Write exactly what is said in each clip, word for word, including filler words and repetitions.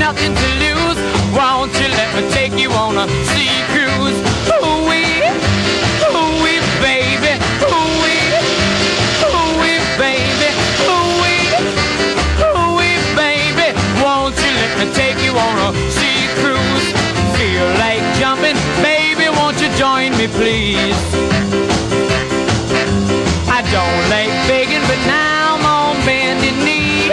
nothing to lose. Won't you let me take you on a sea cruise? Ooh-wee, ooh-wee, baby, ooh-wee, ooh-wee, baby, ooh-wee, ooh-wee, baby. Won't you let me take you on a sea cruise? Feel like jumping, baby, won't you join me, please? I don't like begging, but now I'm on bended knee.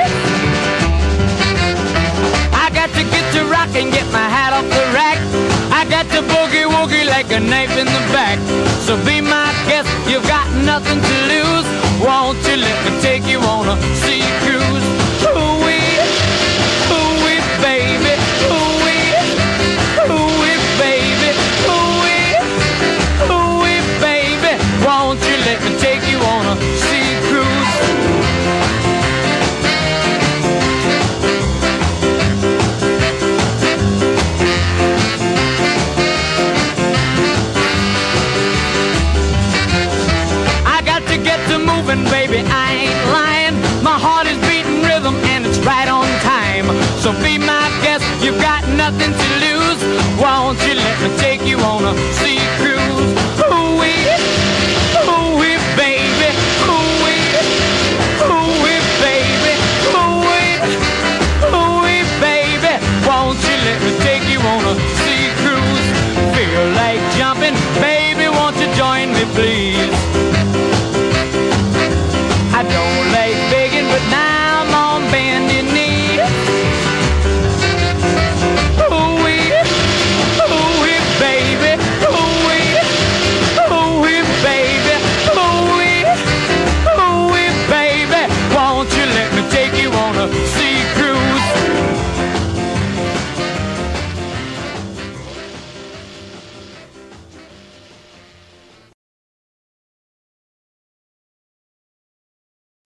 I got to get to rock and get my hat off the rack. I got to boogie woogie like a knife in the back. So be my guest, you've got nothing to lose. Won't you let me take you on a sea cruise? Ooh-wee, ooh-wee, baby, ooh-wee, ooh-wee, baby, ooh-wee, ooh-wee, baby. Won't you let me take you on a sea cruise? Baby, I ain't lying. My heart is beating rhythm and it's right on time. So be my guest, you've got nothing to lose. Won't you let me take you on a sea